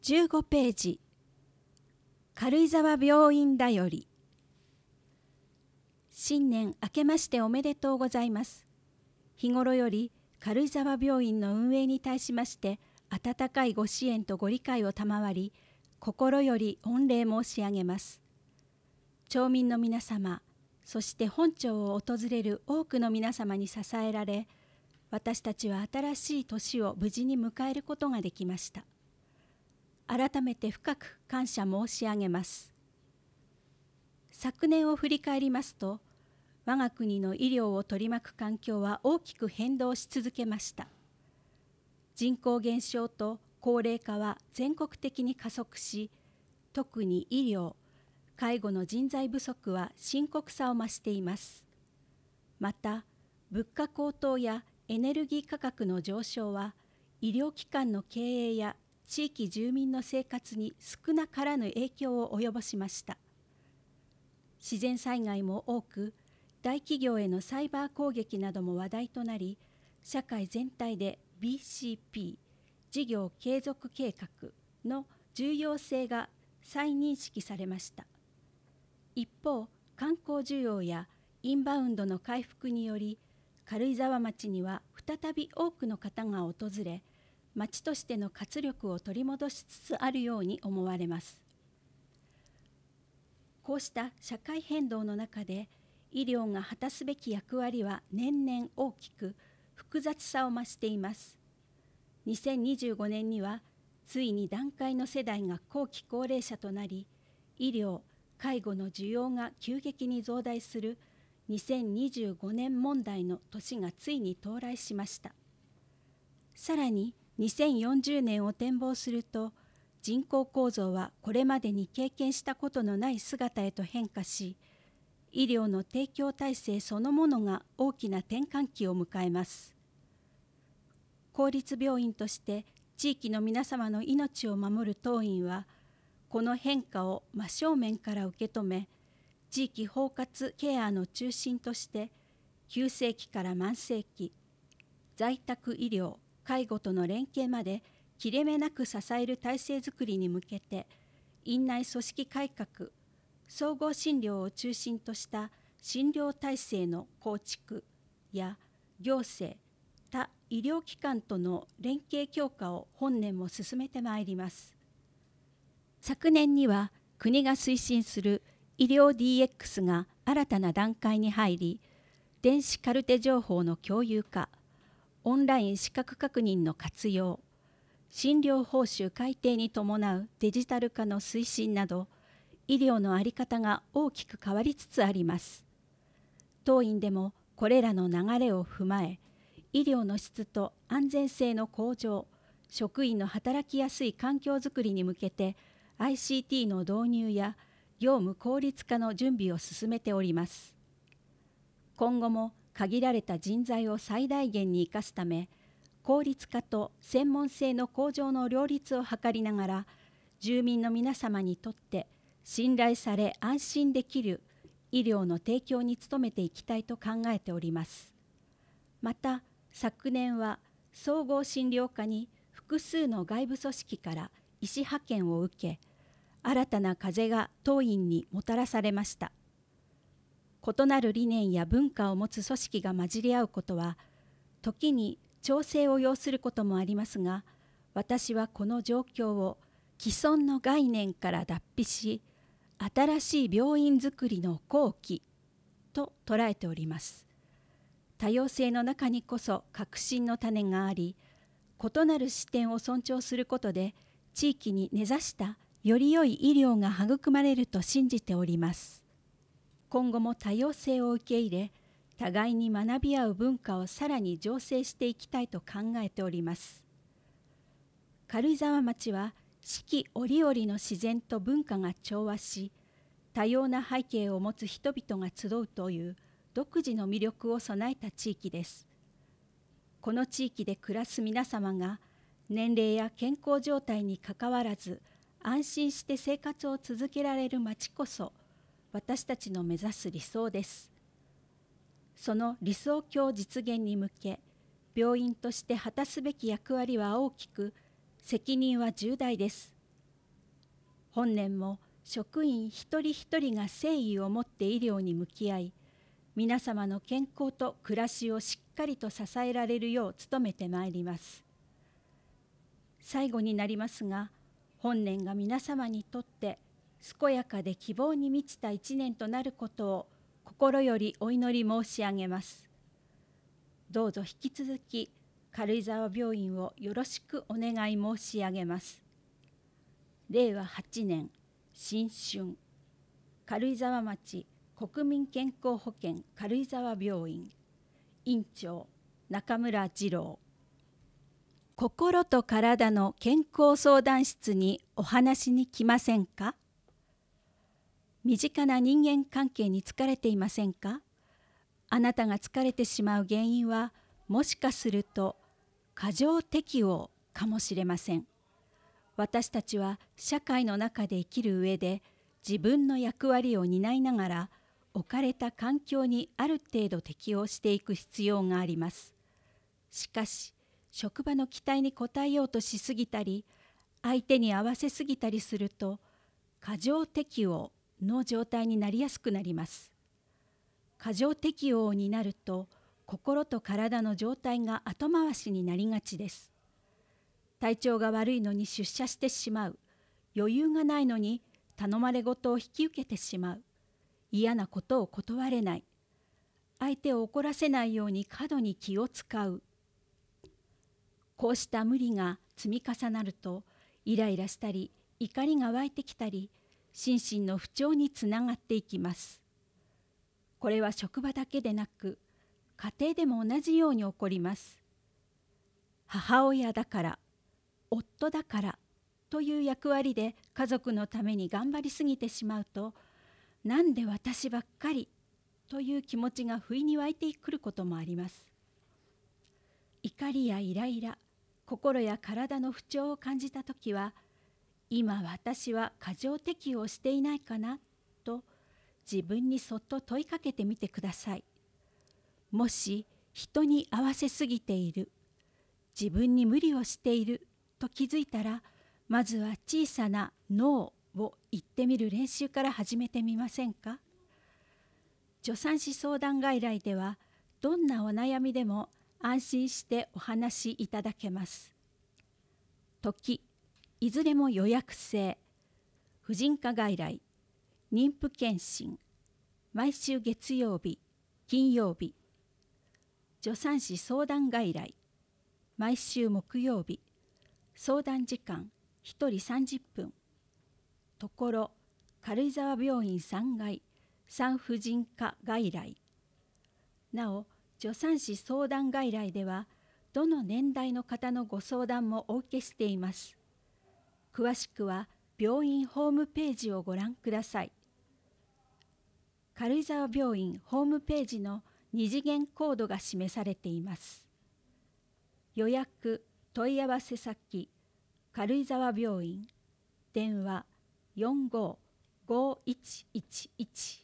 15ページ、軽井沢病院だより。新年明けましておめでとうございます。日頃より軽井沢病院の運営に対しまして温かいご支援とご理解を賜り、心より御礼申し上げます。町民の皆様、そして本町を訪れる多くの皆様に支えられ、私たちは新しい年を無事に迎えることができました。改めて深く感謝申し上げます。昨年を振り返りますと、我が国の医療を取り巻く環境は大きく変動し続けました。人口減少と高齢化は全国的に加速し、特に医療、介護の人材不足は深刻さを増しています。また、物価高騰やエネルギー価格の上昇は、医療機関の経営や地域住民の生活に少なからぬ影響を及ぼしました。自然災害も多く、大企業へのサイバー攻撃なども話題となり、社会全体で BCP 事業継続計画の重要性が再認識されました。一方、観光需要やインバウンドの回復により、軽井沢町には再び多くの方が訪れ、町としての活力を取り戻しつつあるように思われます。こうした社会変動の中で、医療が果たすべき役割は年々大きく複雑さを増しています。2025年には、ついに団塊の世代が後期高齢者となり、医療・介護の需要が急激に増大する2025年問題の年がついに到来しました。さらに、2040年を展望すると、人口構造はこれまでに経験したことのない姿へと変化し、医療の提供体制そのものが大きな転換期を迎えます。公立病院として地域の皆様の命を守る当院は、この変化を真正面から受け止め、地域包括ケアの中心として、急性期から慢性期、在宅医療、介護との連携まで切れ目なく支える体制づくりに向けて、院内組織改革、総合診療を中心とした診療体制の構築や行政、他医療機関との連携強化を本年も進めてまいります。昨年には国が推進する医療 DX が新たな段階に入り、電子カルテ情報の共有化、オンライン資格確認の活用、診療報酬改定に伴うデジタル化の推進など、医療の在り方が大きく変わりつつあります。当院でもこれらの流れを踏まえ、医療の質と安全性の向上、職員の働きやすい環境づくりに向けて、ICT の導入や業務効率化の準備を進めております。今後も限られた人材を最大限に生かすため、効率化と専門性の向上の両立を図りながら、住民の皆様にとって信頼され安心できる医療の提供に努めていきたいと考えております。また、昨年は総合診療科に複数の外部組織から医師派遣を受け、新たな風が当院にもたらされました。異なる理念や文化を持つ組織が混じり合うことは、時に調整を要することもありますが、私はこの状況を既存の概念から脱皮し、新しい病院づくりの好機と捉えております。多様性の中にこそ革新の種があり、異なる視点を尊重することで、地域に根ざしたより良い医療が育まれると信じております。今後も多様性を受け入れ、互いに学び合う文化をさらに醸成していきたいと考えております。軽井沢町は四季折々の自然と文化が調和し、多様な背景を持つ人々が集うという独自の魅力を備えた地域です。この地域で暮らす皆様が年齢や健康状態にかかわらず安心して生活を続けられる町こそ私たちの目指す理想です。その理想郷実現に向け、病院として果たすべき役割は大きく、責任は重大です。 本年も職員一人一人が誠意を持って医療に向き合い、皆様の健康と暮らしをしっかりと支えられるよう努めてまいります。最後になりますが、本年が皆様にとって健やかで希望に満ちた一年となることを心よりお祈り申し上げます。どうぞ引き続き軽井沢病院をよろしくお願い申し上げます。令和8年新春、軽井沢町国民健康保険軽井沢病院院長中村二郎。心と体の健康相談室にお話に来ませんか？身近な人間関係に疲れていませんか？あなたが疲れてしまう原因はもしかすると過剰適応かもしれません。私たちは社会の中で生きる上で自分の役割を担いながら置かれた環境にある程度適応していく必要があります。しかし職場の期待に応えようとしすぎたり相手に合わせすぎたりすると過剰適応の状態になりやすくなります。過剰適応になると心と体の状態が後回しになりがちです。体調が悪いのに出社してしまう、余裕がないのに頼まれ事を引き受けてしまう、嫌なことを断れない、相手を怒らせないように過度に気を使う。こうした無理が積み重なるとイライラしたり怒りが湧いてきたり心身の不調につながっていきます。これは職場だけでなく家庭でも同じように起こります。母親だから夫だからという役割で家族のために頑張りすぎてしまうと、なんで私ばっかりという気持ちが不意に湧いてくることもあります。怒りやイライラ、心や体の不調を感じたときは、今私は過剰適応していないかなと自分にそっと問いかけてみてください。もし人に合わせすぎている、自分に無理をしていると気づいたら、まずは小さなノーを言ってみる練習から始めてみませんか？助産師相談外来ではどんなお悩みでも安心してお話しいただけます。時、いずれも予約制、婦人科外来、妊婦検診、毎週月曜日、金曜日、助産師相談外来、毎週木曜日、相談時間1人30分。ところ、軽井沢病院3階産婦人科外来。なお、助産師相談外来では、どの年代の方のご相談もお受けしています。詳しくは、病院ホームページをご覧ください。軽井沢病院ホームページの2次元コードが示されています。予約・問い合わせ先、軽井沢病院、電話455111